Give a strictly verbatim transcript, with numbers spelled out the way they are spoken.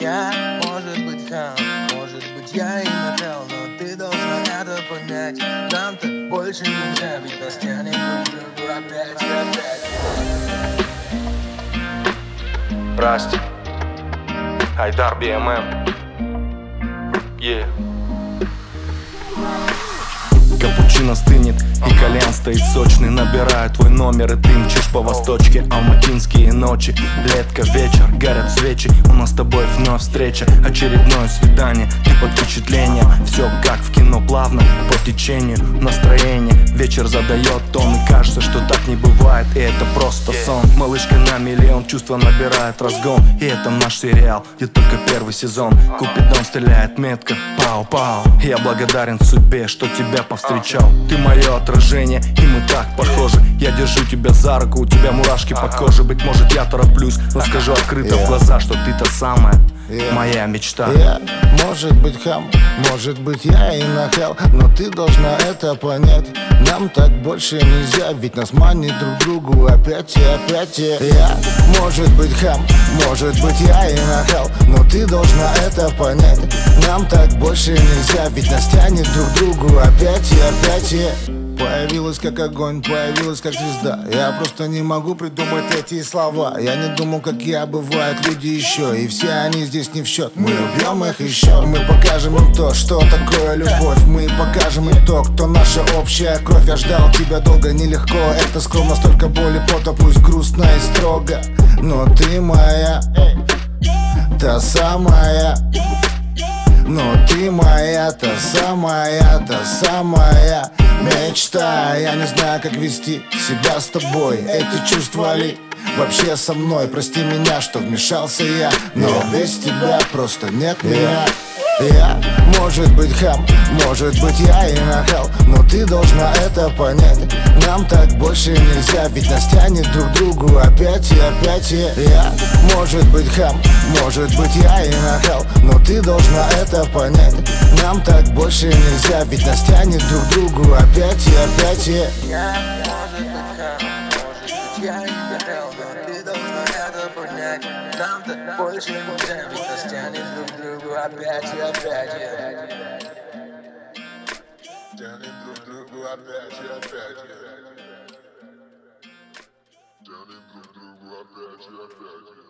Я, может быть, хам, может быть, я и нахал, но ты должна это понять. Нам-то больше нельзя, ведь нас тянет друг к другу опять и опять. Расти, Айдар би эм эм. Yeah. Капучино стынет, и кальян стоит сочный. Набираю твой номер, и ты мчишь по восточке. Алматинские ночи, летка, вечер, горят свечи. У нас с тобой вновь встреча, очередное свидание. Ты под впечатлением, все как в кино, плавно по течению настроение. Вечер задает тон, и кажется, что так не бывает, и это просто сон. Малышка на миллион, чувства набирает разгон. И это наш сериал, где только первый сезон. Купидон стреляет метко, пау-пау. Я благодарен судьбе, что тебя повстречал. Ты мое отражение, и мы так похожи. Я держу тебя за руку, у тебя мурашки по коже. Быть может, я тороплюсь, но скажу открыто в глаза, что ты та самая, моя мечта. Я, может быть, хам, может быть, я и нахал, но ты должна это понять. Нам так больше нельзя, ведь нас манит друг другу опять и опять. Я, может быть, хам, может быть, я и нахал, но ты должна это понять. Нам так больше нельзя, ведь нас тянет друг к другу опять и опять. Появилась как огонь, появилась как звезда. Я просто не могу придумать эти слова. Я не думал, как я, бывают люди еще, и все они здесь не в счет. Мы убьем их еще, мы покажем им то, что такое любовь. Мы покажем им то, кто наша общая кровь. Я ждал тебя долго, нелегко, это скромно, столько боли, пота, пусть грустно и строго. Но ты моя, та самая. Но ты моя, та самая, та самая мечта. Я не знаю, как вести себя с тобой. Эти чувства ли вообще со мной? Прости меня, что вмешался я, но без тебя просто нет меня. Я, может быть, хам, может быть, я и нахал, но ты должна это понять. Нам так больше нельзя, ведь нас тянет друг к другу опять и опять. Я, может быть, хам, может быть, я и нахал, но ты должна это понять. Нам так больше нельзя, ведь нас тянет друг к другу опять и опять. Я, может быть, хам, может быть, я и нахал, но ты должна это понять. Нам-то больше нельзя, ведь нас тянет друг к другу опять и опять. Тянет друг к другу опять и опять. Тянет друг к другу опять и опять.